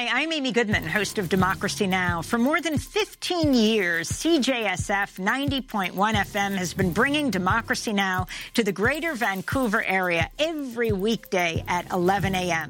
Hi, I'm Amy Goodman, host of Democracy Now! For more than 15 years, CJSF 90.1 FM has been bringing Democracy Now! To the greater Vancouver area every weekday at 11 a.m.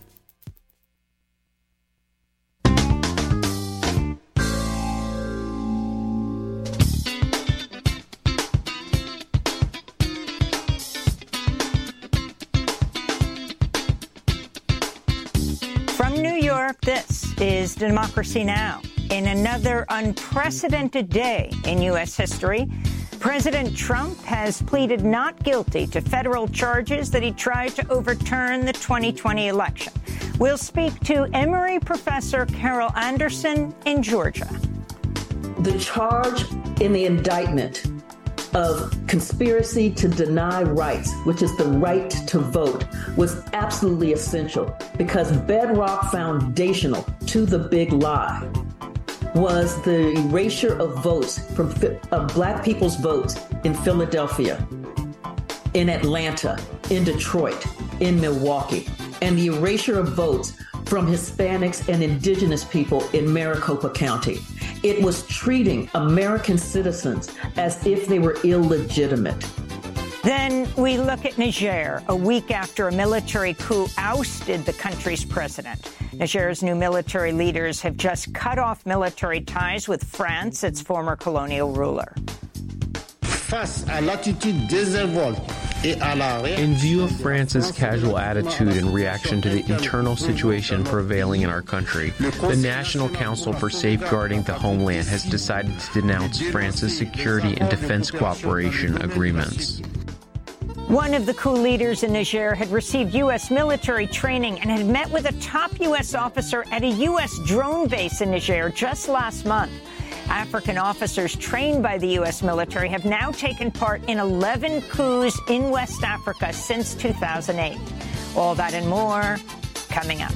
From New York, this is Democracy Now! In another unprecedented day in U.S. history, President Trump has pleaded not guilty to federal charges that he tried to overturn the 2020 election. We'll speak to Emory professor Carol Anderson in Georgia. The charge in the indictment of conspiracy to deny rights, which is the right to vote, was absolutely essential because bedrock foundational to the big lie was the erasure of votes of Black people's votes in Philadelphia, in Atlanta, in Detroit, in Milwaukee, and the erasure of votes from Hispanics and indigenous people in Maricopa County. It was treating American citizens as if they were illegitimate. Then we look at Niger, a week after a military coup ousted the country's president. Niger's new military leaders have just cut off military ties with France, its former colonial ruler. Face à l'attitude désinvolte et à la In view of France's casual attitude in reaction to the internal situation prevailing in our country, the National Council for Safeguarding the Homeland has decided to denounce France's security and defense cooperation agreements. One of the coup leaders in Niger had received U.S. military training and had met with a top U.S. officer at a U.S. drone base in Niger just last month. African officers trained by the U.S. military have now taken part in 11 coups in West Africa since 2008. All that and more coming up.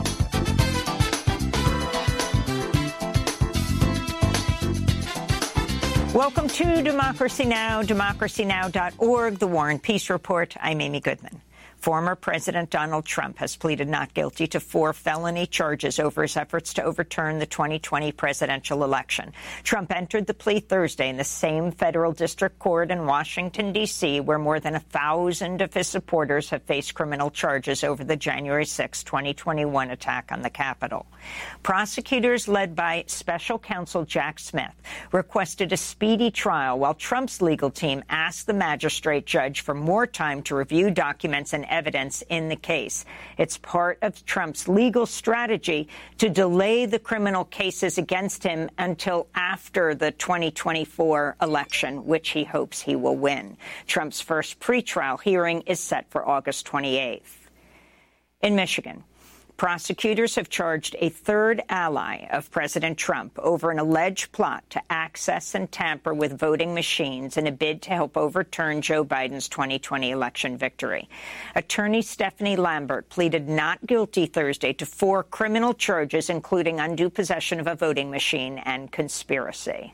Welcome to Democracy Now!, democracynow.org, The War and Peace Report. I'm Amy Goodman. Former President Donald Trump has pleaded not guilty to 4 felony charges over his efforts to overturn the 2020 presidential election. Trump entered the plea Thursday in the same federal district court in Washington, D.C., where more than 1,000 of his supporters have faced criminal charges over the January 6, 2021 attack on the Capitol. Prosecutors led by special counsel Jack Smith requested a speedy trial, while Trump's legal team asked the magistrate judge for more time to review documents and evidence in the case. It's part of Trump's legal strategy to delay the criminal cases against him until after the 2024 election, which he hopes he will win. Trump's first pretrial hearing is set for August 28th. In Michigan, prosecutors have charged a third ally of President Trump over an alleged plot to access and tamper with voting machines in a bid to help overturn Joe Biden's 2020 election victory. Attorney Stephanie Lambert pleaded not guilty Thursday to 4 criminal charges, including undue possession of a voting machine and conspiracy.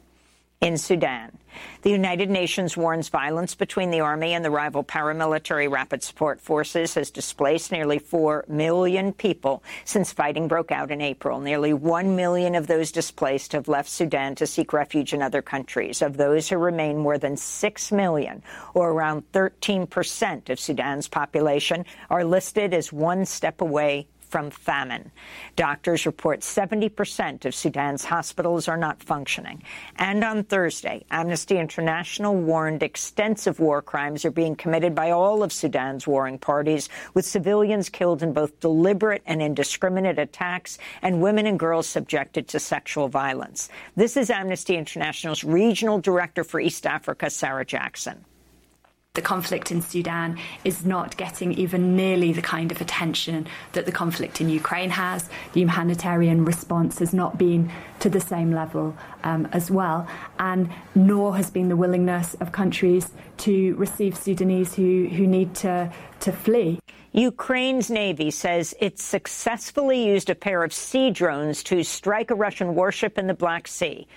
In Sudan, the United Nations warns violence between the army and the rival paramilitary Rapid Support Forces has displaced nearly 4 million people since fighting broke out in April. Nearly 1 million of those displaced have left Sudan to seek refuge in other countries. Of those who remain, more than 6 million, or around 13% of Sudan's population, are listed as one step away from famine. Doctors report 70% of Sudan's hospitals are not functioning. And on Thursday, Amnesty International warned extensive war crimes are being committed by all of Sudan's warring parties, with civilians killed in both deliberate and indiscriminate attacks and women and girls subjected to sexual violence. This is Amnesty International's regional director for East Africa, Sarah Jackson. The conflict in Sudan is not getting even nearly the kind of attention that the conflict in Ukraine has. The humanitarian response has not been to the same level as well, and nor has been the willingness of countries to receive Sudanese who need to flee. Ukraine's Navy says it successfully used a pair of sea drones to strike a Russian warship in the Black Sea.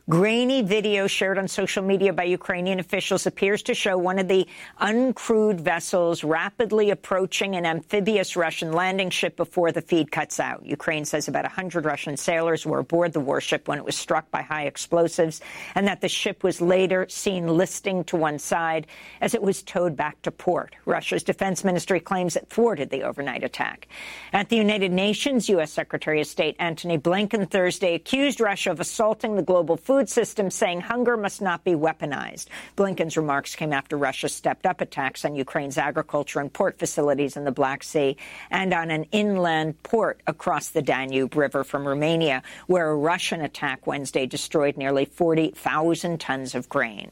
Grainy video shared on social media by Ukrainian officials appears to show one of the uncrewed vessels rapidly approaching an amphibious Russian landing ship before the feed cuts out. Ukraine says about 100 Russian sailors were aboard the warship when it was struck by high explosives, and that the ship was later seen listing to one side as it was towed back to port. Russia's defense ministry claims it thwarted the overnight attack. At the United Nations, U.S. Secretary of State Antony Blinken Thursday accused Russia of assaulting the global food system, saying hunger must not be weaponized. Blinken's remarks came after Russia stepped up attacks on Ukraine's agriculture and port facilities in the Black Sea and on an inland port across the Danube River from Romania, where a Russian attack Wednesday destroyed nearly 40,000 tons of grain.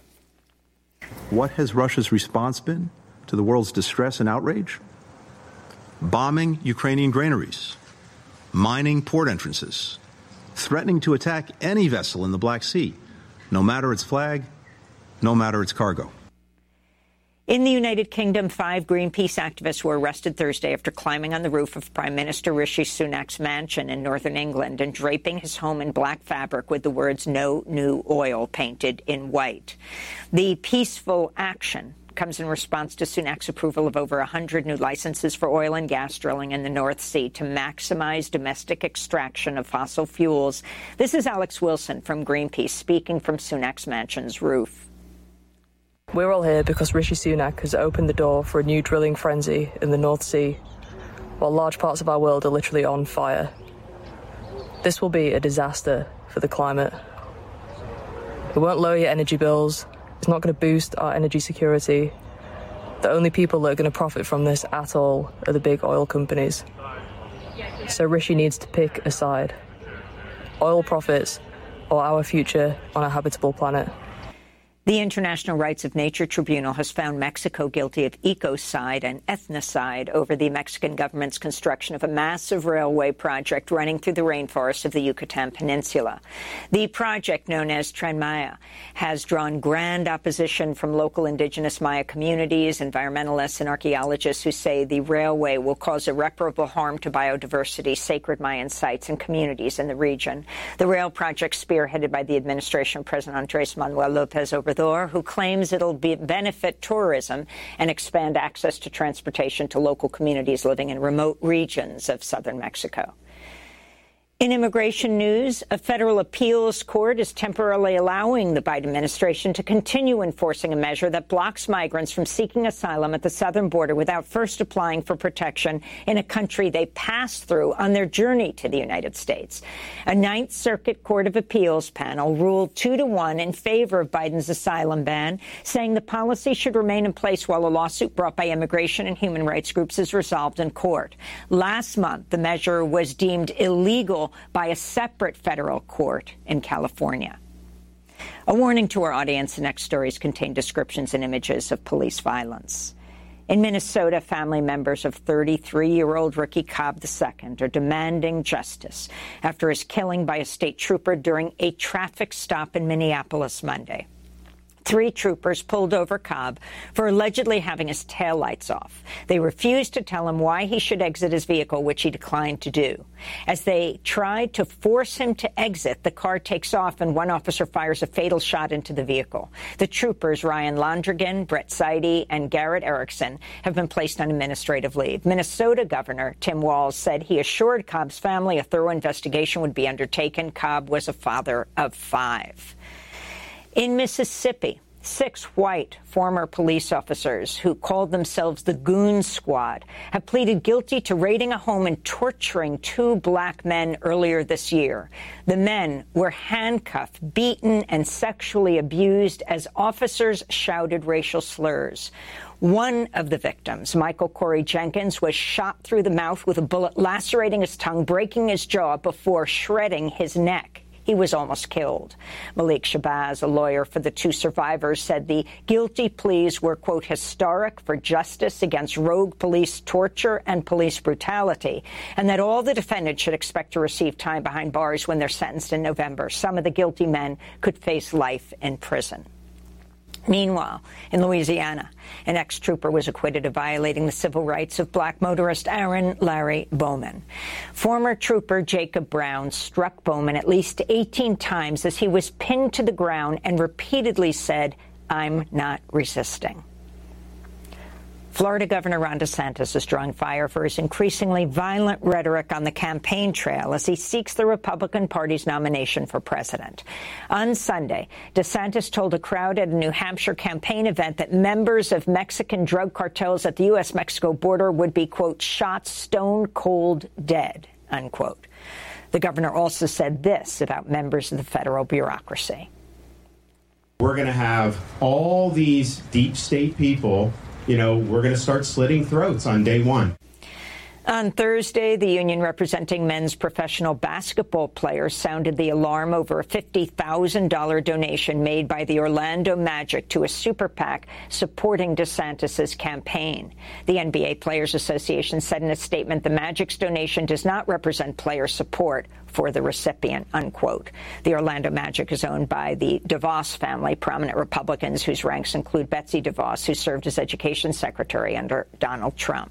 What has Russia's response been to the world's distress and outrage? Bombing Ukrainian granaries, mining port entrances, threatening to attack any vessel in the Black Sea, no matter its flag, no matter its cargo. In the United Kingdom, 5 Greenpeace activists were arrested Thursday after climbing on the roof of Prime Minister Rishi Sunak's mansion in northern England and draping his home in black fabric with the words "No New Oil" painted in white. The peaceful action comes in response to Sunak's approval of over 100 new licenses for oil and gas drilling in the North Sea to maximize domestic extraction of fossil fuels. This is Alex Wilson from Greenpeace speaking from Sunak's mansion's roof. We're all here because Rishi Sunak has opened the door for a new drilling frenzy in the North Sea, while large parts of our world are literally on fire. This will be a disaster for the climate. It won't lower your energy bills. It's not going to boost our energy security. The only people that are going to profit from this at all are the big oil companies. So Rishi needs to pick a side. Oil profits or our future on a habitable planet. The International Rights of Nature Tribunal has found Mexico guilty of ecocide and ethnocide over the Mexican government's construction of a massive railway project running through the rainforests of the Yucatan Peninsula. The project, known as Tren Maya, has drawn grand opposition from local indigenous Maya communities, environmentalists, and archaeologists who say the railway will cause irreparable harm to biodiversity, sacred Mayan sites, and communities in the region. The rail project, spearheaded by the administration of President Andrés Manuel López Obrador, who claims it'll benefit tourism and expand access to transportation to local communities living in remote regions of southern Mexico. In immigration news, a federal appeals court is temporarily allowing the Biden administration to continue enforcing a measure that blocks migrants from seeking asylum at the southern border without first applying for protection in a country they passed through on their journey to the United States. A Ninth Circuit Court of Appeals panel ruled 2-1 in favor of Biden's asylum ban, saying the policy should remain in place while a lawsuit brought by immigration and human rights groups is resolved in court. Last month, the measure was deemed illegal by a separate federal court in California. A warning to our audience: the next stories contain descriptions and images of police violence. In Minnesota, family members of 33-year-old Ricky Cobb II are demanding justice after his killing by a state trooper during a traffic stop in Minneapolis Monday. 3 troopers pulled over Cobb for allegedly having his taillights off. They refused to tell him why he should exit his vehicle, which he declined to do. As they tried to force him to exit, the car takes off and one officer fires a fatal shot into the vehicle. The troopers, Ryan Londrigan, Brett Seide, and Garrett Erickson, have been placed on administrative leave. Minnesota Governor Tim Walz said he assured Cobb's family a thorough investigation would be undertaken. Cobb was a father of 5. In Mississippi, 6 white former police officers who called themselves the Goon Squad have pleaded guilty to raiding a home and torturing 2 black men earlier this year. The men were handcuffed, beaten, and sexually abused as officers shouted racial slurs. One of the victims, Michael Corey Jenkins, was shot through the mouth with a bullet, lacerating his tongue, breaking his jaw before shredding his neck. He was almost killed. Malik Shabazz, a lawyer for the 2 survivors, said the guilty pleas were, quote, historic for justice against rogue police torture and police brutality, and that all the defendants should expect to receive time behind bars when they're sentenced in November. Some of the guilty men could face life in prison. Meanwhile, in Louisiana, an ex-trooper was acquitted of violating the civil rights of black motorist Aaron Larry Bowman. Former trooper Jacob Brown struck Bowman at least 18 times as he was pinned to the ground and repeatedly said, "I'm not resisting." Florida Governor Ron DeSantis is drawing fire for his increasingly violent rhetoric on the campaign trail as he seeks the Republican Party's nomination for president. On Sunday, DeSantis told a crowd at a New Hampshire campaign event that members of Mexican drug cartels at the U.S.-Mexico border would be, quote, shot stone cold dead, unquote. The governor also said this about members of the federal bureaucracy. We're going to have all these deep state people. We're going to start slitting throats on day one. On Thursday, the union representing men's professional basketball players sounded the alarm over a $50,000 donation made by the Orlando Magic to a super PAC supporting DeSantis' campaign. The NBA Players Association said in a statement the Magic's donation does not represent player support for the recipient, unquote. The Orlando Magic is owned by the DeVos family, prominent Republicans whose ranks include Betsy DeVos, who served as education secretary under Donald Trump.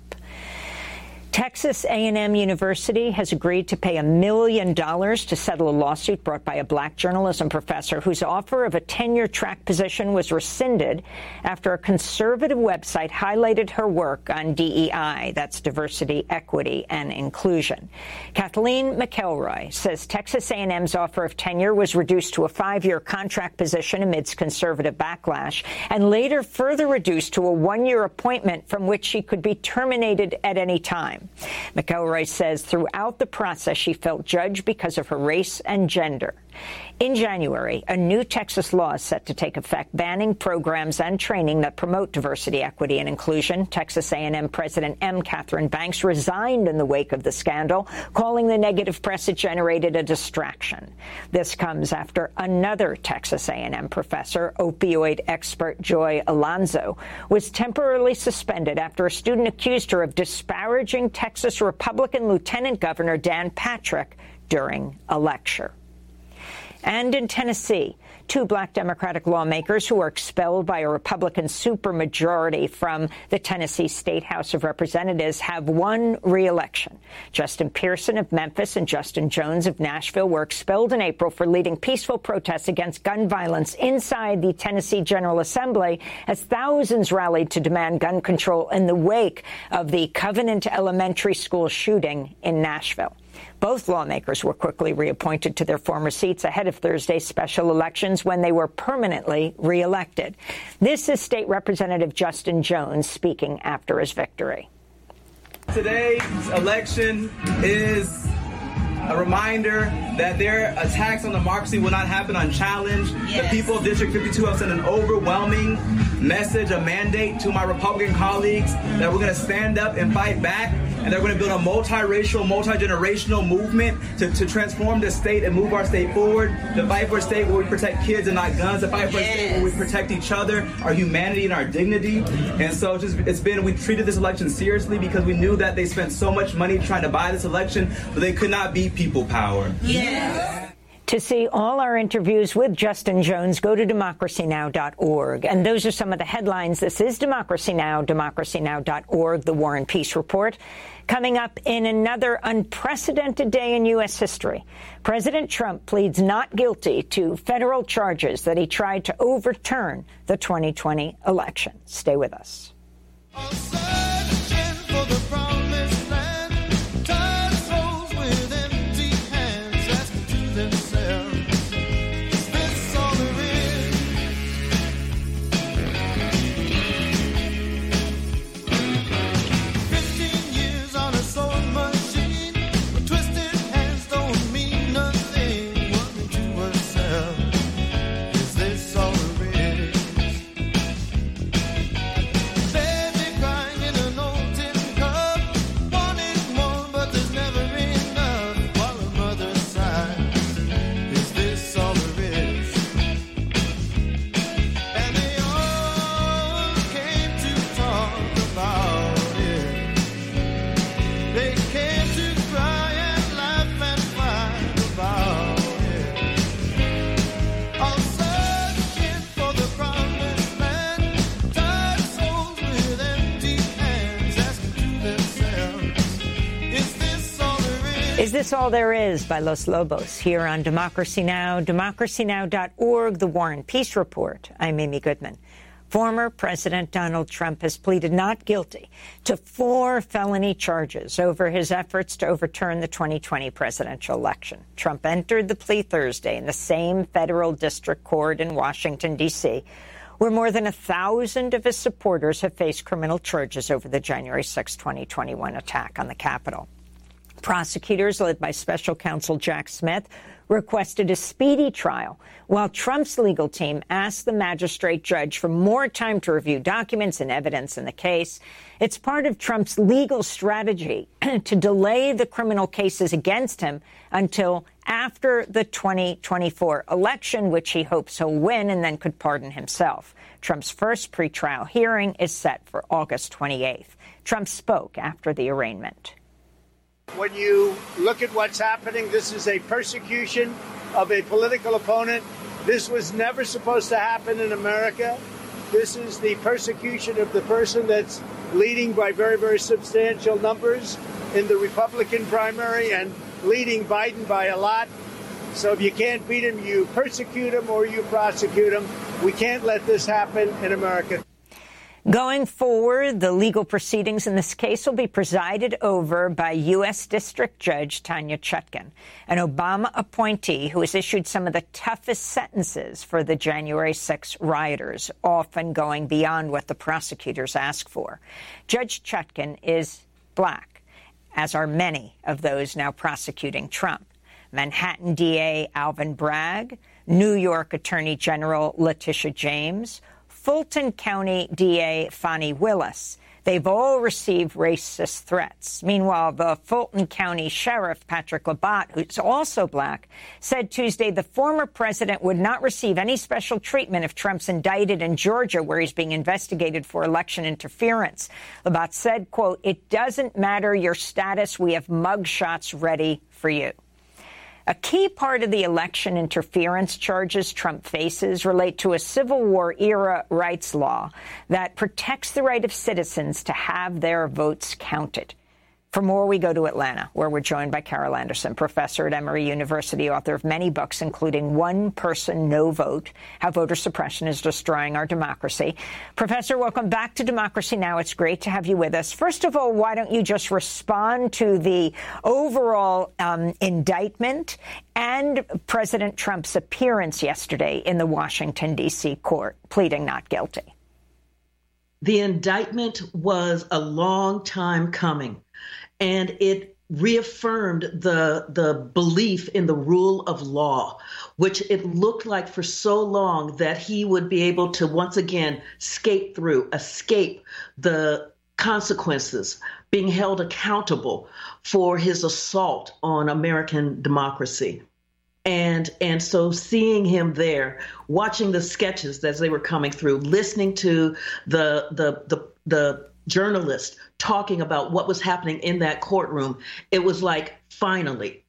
Texas A&M University has agreed to pay $1 million to settle a lawsuit brought by a black journalism professor whose offer of a tenure-track position was rescinded after a conservative website highlighted her work on DEI, that's diversity, equity, and inclusion. Kathleen McElroy says Texas A&M's offer of tenure was reduced to a 5-year contract position amidst conservative backlash, and later further reduced to a 1-year appointment from which she could be terminated at any time. McElroy says throughout the process she felt judged because of her race and gender. In January, a new Texas law is set to take effect banning programs and training that promote diversity, equity, and inclusion. Texas A&M President M. Catherine Banks resigned in the wake of the scandal, calling the negative press it generated a distraction. This comes after another Texas A&M professor, opioid expert Joy Alonzo, was temporarily suspended after a student accused her of disparaging Texas Republican Lieutenant Governor Dan Patrick during a lecture. And in Tennessee, 2 black Democratic lawmakers who were expelled by a Republican supermajority from the Tennessee State House of Representatives have won re-election. Justin Pearson of Memphis and Justin Jones of Nashville were expelled in April for leading peaceful protests against gun violence inside the Tennessee General Assembly as thousands rallied to demand gun control in the wake of the Covenant Elementary School shooting in Nashville. Both lawmakers were quickly reappointed to their former seats ahead of Thursday's special elections when they were permanently reelected. This is State Representative Justin Jones speaking after his victory. Today's election is a reminder that their attacks on democracy will not happen unchallenged. Yes. The people of District 52 have sent an overwhelming message, a mandate to my Republican colleagues that we're going to stand up and fight back, and they're going to build a multiracial, multi-generational movement to transform this state and move our state forward, to fight for a state where we protect kids and not guns, to fight for a state where we protect each other, our humanity and our dignity. And so we treated this election seriously because we knew that they spent so much money trying to buy this election, but they could not beat people power. Yes. To see all our interviews with Justin Jones, go to democracynow.org. And those are some of the headlines. This is Democracy Now!, democracynow.org, the War and Peace Report. Coming up in another unprecedented day in U.S. history, President Trump pleads not guilty to federal charges that he tried to overturn the 2020 election. Stay with us. Baby crying in That's All There Is by Los Lobos here on Democracy Now!, democracynow.org, The War and Peace Report. I'm Amy Goodman. Former President Donald Trump has pleaded not guilty to 4 felony charges over his efforts to overturn the 2020 presidential election. Trump entered the plea Thursday in the same federal district court in Washington, D.C., where more than 1,000 of his supporters have faced criminal charges over the January 6, 2021 attack on the Capitol. Prosecutors, led by special counsel Jack Smith, requested a speedy trial, while Trump's legal team asked the magistrate judge for more time to review documents and evidence in the case. It's part of Trump's legal strategy to delay the criminal cases against him until after the 2024 election, which he hopes he'll win and then could pardon himself. Trump's first pretrial hearing is set for August 28th. Trump spoke after the arraignment. When you look at what's happening, this is a persecution of a political opponent. This was never supposed to happen in America. This is the persecution of the person that's leading by very, very substantial numbers in the Republican primary and leading Biden by a lot. So if you can't beat him, you persecute him or you prosecute him. We can't let this happen in America. Going forward, the legal proceedings in this case will be presided over by U.S. District Judge Tanya Chutkan, an Obama appointee who has issued some of the toughest sentences for the January 6 rioters, often going beyond what the prosecutors asked for. Judge Chutkan is black, as are many of those now prosecuting Trump. Manhattan DA Alvin Bragg, New York Attorney General Letitia James, Fulton County DA Fani Willis. They've all received racist threats. Meanwhile, the Fulton County Sheriff, Patrick Labatt, who's also black, said Tuesday the former president would not receive any special treatment if Trump's indicted in Georgia, where he's being investigated for election interference. Labatt said, quote, "It doesn't matter your status. We have mugshots ready for you." A key part of the election interference charges Trump faces relate to a Civil War-era rights law that protects the right of citizens to have their votes counted. For more, we go to Atlanta, where we're joined by Carol Anderson, professor at Emory University, author of many books, including One Person, No Vote, How Voter Suppression is Destroying Our Democracy. Professor, welcome back to Democracy Now! It's great to have you with us. First of all, why don't you just respond to the overall indictment and President Trump's appearance yesterday in the Washington, D.C. court, pleading not guilty? The indictment was a long time coming. And it reaffirmed the belief in the rule of law, which it looked like for so long that he would be able to once again escape the consequences, being held accountable for his assault on American democracy. And so seeing him there, watching the sketches as they were coming through, listening to the journalist talking about what was happening in that courtroom, it was like, finally.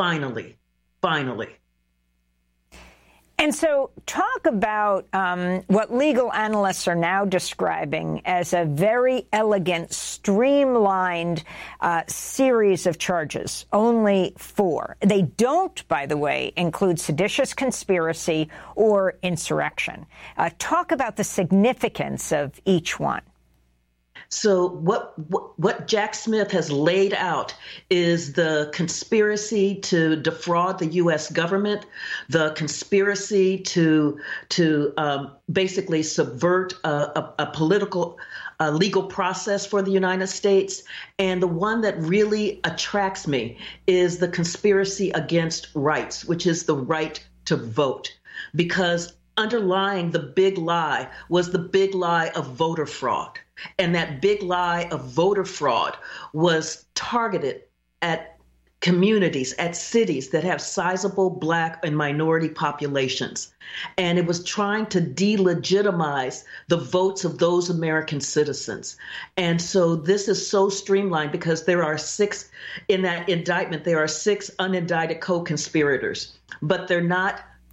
And so talk about what legal analysts are now describing as a very elegant, streamlined series of charges, only 4. They don't, by the way, include seditious conspiracy or insurrection. Talk about the significance of each one. So what Jack Smith has laid out is the conspiracy to defraud the U.S. government, the conspiracy to basically subvert a political legal process for the United States. And the one that really attracts me is the conspiracy against rights, which is the right to vote, because underlying the big lie was the big lie of voter fraud. And that big lie of voter fraud was targeted at communities, at cities that have sizable Black and minority populations. And it was trying to delegitimize the votes of those American citizens. And so this is so streamlined because there are 6 in that indictment. There are 6 unindicted co-conspirators, but they're not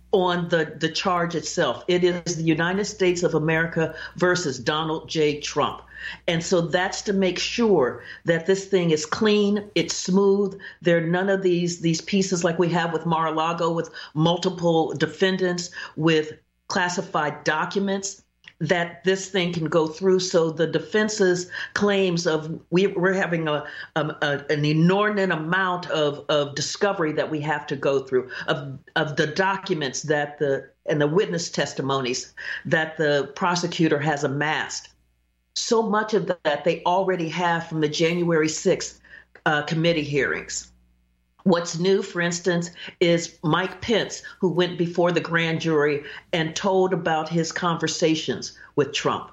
on the charge itself. It is the United States of America versus Donald J. Trump. And so that's to make sure that this thing is clean, it's smooth. There are none of these pieces like we have with Mar-a-Lago, with multiple defendants, with classified documents, that this thing can go through. So the defense's claims of we're having an inordinate amount of discovery that we have to go through, of the documents and the witness testimonies that the prosecutor has amassed. So much of that they already have from the January 6th committee hearings. What's new, for instance, is Mike Pence, who went before the grand jury and told about his conversations with Trump.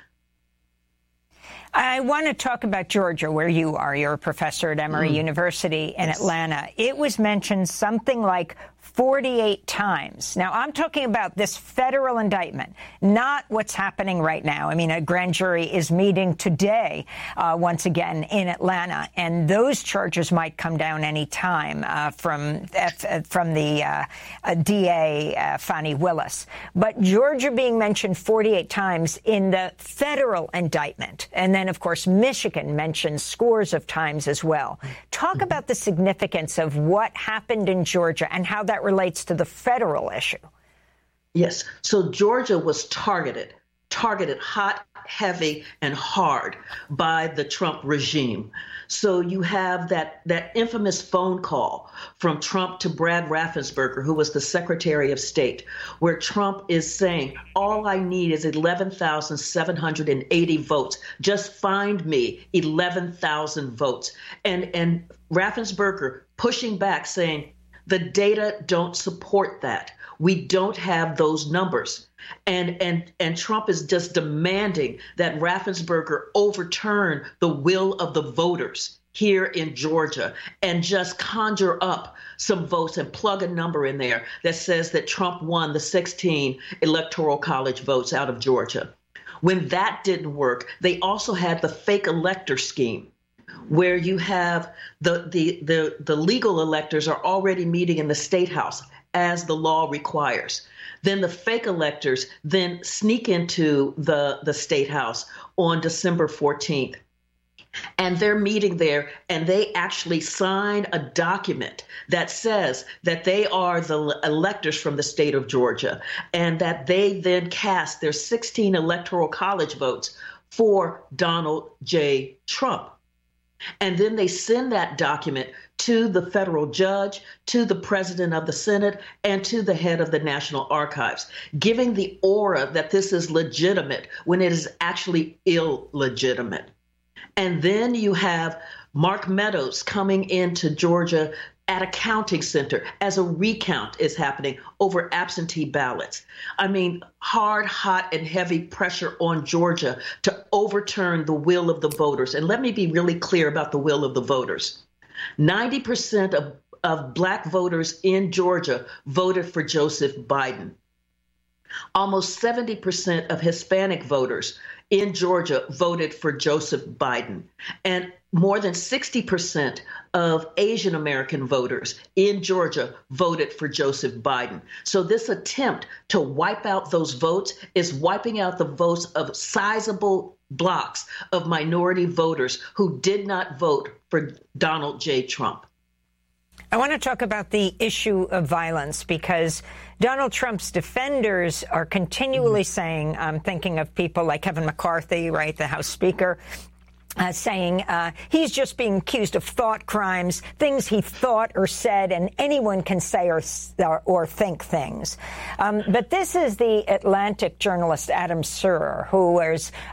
I want to talk about Georgia, where you are. You're a professor at Emory University in Atlanta. It was mentioned something like 48 times. Now, I'm talking about this federal indictment, not what's happening right now. I mean, a grand jury is meeting today, once again, in Atlanta, and those charges might come down any time from the DA, Fani Willis. But Georgia being mentioned 48 times in the federal indictment. And then, of course, Michigan mentioned scores of times as well. Talk about the significance of what happened in Georgia and how that relates to the federal issue. Yes. So Georgia was targeted hot, heavy, and hard by the Trump regime. So you have that infamous phone call from Trump to Brad Raffensperger, who was the Secretary of State, where Trump is saying, all I need is 11,780 votes. Just find me 11,000 votes. And Raffensperger pushing back, saying, the data don't support that. We don't have those numbers. And Trump is just demanding that Raffensperger overturn the will of the voters here in Georgia and just conjure up some votes and plug a number in there that says that Trump won the 16 electoral college votes out of Georgia. When that didn't work, they also had the fake elector scheme, where you have the legal electors are already meeting in the State House as the law requires. Then the fake electors then sneak into the State House on December 14th. And they're meeting there, and they actually sign a document that says that they are the electors from the state of Georgia, and that they then cast their 16 electoral college votes for Donald J. Trump. And then they send that document to the federal judge, to the president of the Senate, and to the head of the National Archives, giving the aura that this is legitimate when it is actually illegitimate. And then you have Mark Meadows coming into Georgia at a counting center as a recount is happening over absentee ballots. I mean, hard, hot, and heavy pressure on Georgia to overturn the will of the voters. And let me be really clear about the will of the voters. 90% of Black voters in Georgia voted for Joseph Biden. Almost 70% of Hispanic voters in Georgia voted for Joseph Biden. And more than 60% of Asian American voters in Georgia voted for Joseph Biden. So this attempt to wipe out those votes is wiping out the votes of sizable blocks of minority voters who did not vote for Donald J. Trump. I want to talk about the issue of violence, because Donald Trump's defenders are continually saying, I'm thinking of people like Kevin McCarthy, right, the House Speaker, saying he's just being accused of thought crimes, things he thought or said, and anyone can say or think things. But this is the Atlantic journalist Adam Serwer, who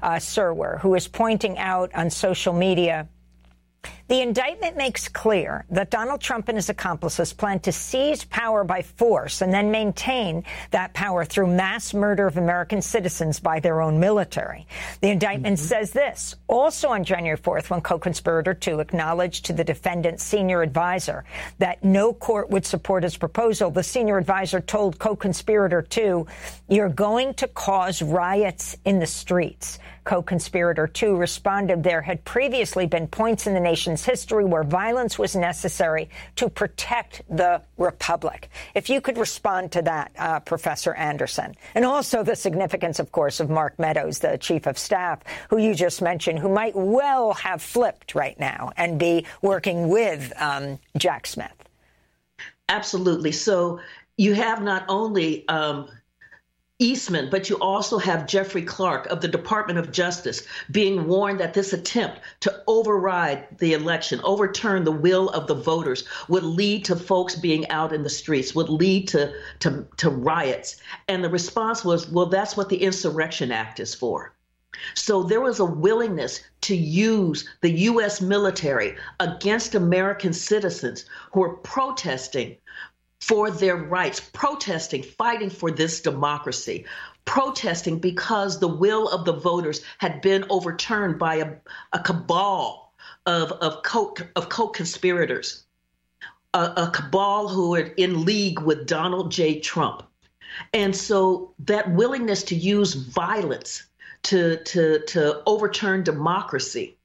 is pointing out on social media, the indictment makes clear that Donald Trump and his accomplices plan to seize power by force and then maintain that power through mass murder of American citizens by their own military. The indictment says this. Also on January 4th, when co-conspirator 2 acknowledged to the defendant's senior advisor that no court would support his proposal, the senior advisor told co-conspirator 2, you're going to cause riots in the streets. Co-conspirator 2 responded there had previously been points in the nation's history where violence was necessary to protect the republic. If you could respond to that, Professor Anderson, and also the significance, of course, of Mark Meadows, the chief of staff, who you just mentioned, who might well have flipped right now and be working with Jack Smith. Absolutely. So you have not only Eastman, but you also have Jeffrey Clark of the Department of Justice being warned that this attempt to override the election, overturn the will of the voters, would lead to folks being out in the streets, would lead to riots. And the response was, well, that's what the Insurrection Act is for. So there was a willingness to use the U.S. military against American citizens who are protesting for their rights, protesting, fighting for this democracy, protesting because the will of the voters had been overturned by a cabal of co-conspirators, a cabal who are in league with Donald J. Trump. And so that willingness to use violence to overturn democracy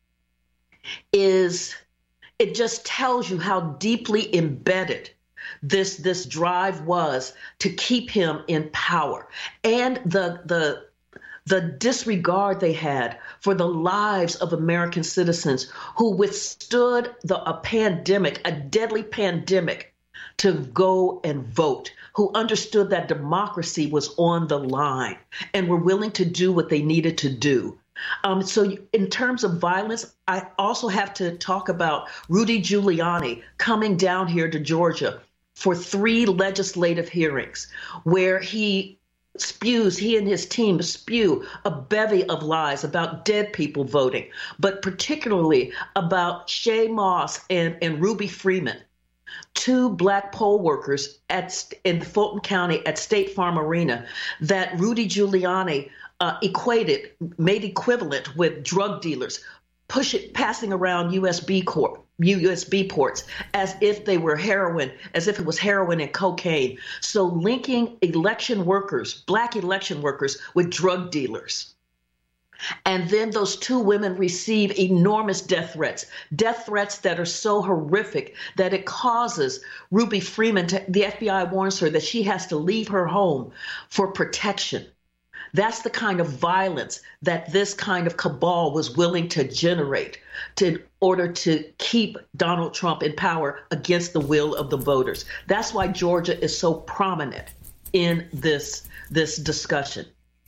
it just tells you how deeply embedded this drive was to keep him in power, and the disregard they had for the lives of American citizens who withstood a pandemic, a deadly pandemic, to go and vote, who understood that democracy was on the line and were willing to do what they needed to do. So in terms of violence, I also have to talk about Rudy Giuliani coming down here to Georgia for 3 legislative hearings where he and his team spew a bevy of lies about dead people voting, but particularly about Shaye Moss and Ruby Freeman, 2 black poll workers in Fulton County at State Farm Arena that Rudy Giuliani made equivalent with drug dealers, passing around USB ports as if they were heroin, as if it was heroin and cocaine. So linking election workers, black election workers, with drug dealers. And then those 2 women receive enormous death threats that are so horrific that it causes Ruby Freeman, the FBI warns her that she has to leave her home for protection. That's the kind of violence that this kind of cabal was willing to generate in order to keep Donald Trump in power against the will of the voters. That's why Georgia is so prominent in this discussion.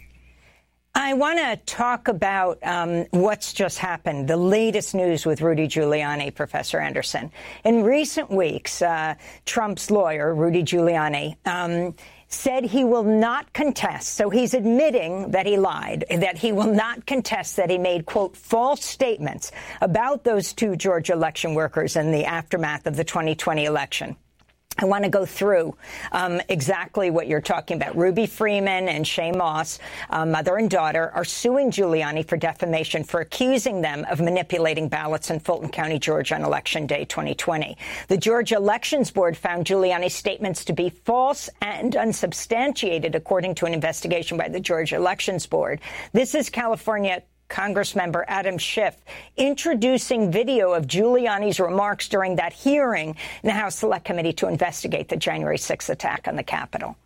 I want to talk about what's just happened, the latest news with Rudy Giuliani, Professor Anderson. In recent weeks, Trump's lawyer, Rudy Giuliani, said he will not contest. So he's admitting that he lied, that he will not contest that he made, quote, false statements about those 2 Georgia election workers in the aftermath of the 2020 election. I want to go through exactly what you're talking about. Ruby Freeman and Shaye Moss, mother and daughter, are suing Giuliani for defamation for accusing them of manipulating ballots in Fulton County, Georgia on Election Day 2020. The Georgia Elections Board found Giuliani's statements to be false and unsubstantiated, according to an investigation by the Georgia Elections Board. This is California Congressmember Adam Schiff introducing video of Giuliani's remarks during that hearing in the House Select Committee to investigate the January 6th attack on the Capitol.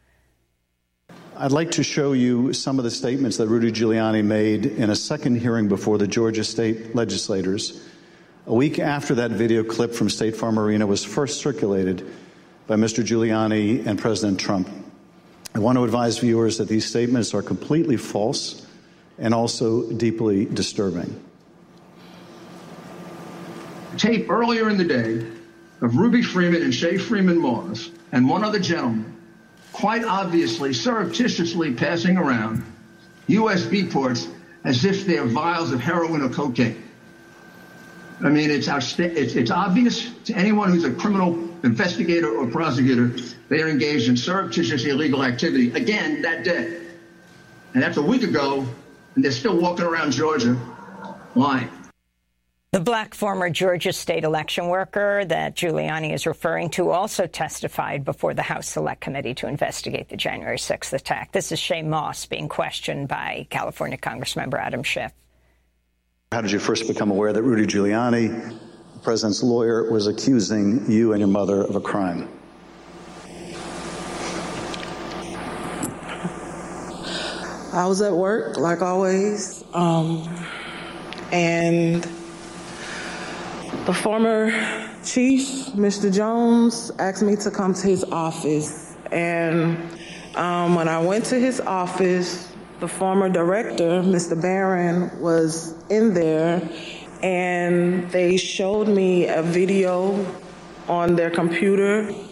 I'd like to show you some of the statements that Rudy Giuliani made in a second hearing before the Georgia state legislators, a week after that video clip from State Farm Arena was first circulated by Mr. Giuliani and President Trump. I want to advise viewers that these statements are completely false and also deeply disturbing. Tape earlier in the day of Ruby Freeman and Shaye Freeman Moss and one other gentleman quite obviously surreptitiously passing around USB ports as if they're vials of heroin or cocaine. I mean, it's obvious to anyone who's a criminal investigator or prosecutor they are engaged in surreptitious illegal activity again that day. And that's a week ago, and they're still walking around Georgia lying. The black former Georgia state election worker that Giuliani is referring to also testified before the House Select Committee to investigate the January 6th attack. This is Shaye Moss being questioned by California Congressmember Adam Schiff. How did you first become aware that Rudy Giuliani, the president's lawyer, was accusing you and your mother of a crime? I was at work, like always, and the former chief, Mr. Jones, asked me to come to his office. And when I went to his office, the former director, Mr. Barron, was in there, and they showed me a video on their computer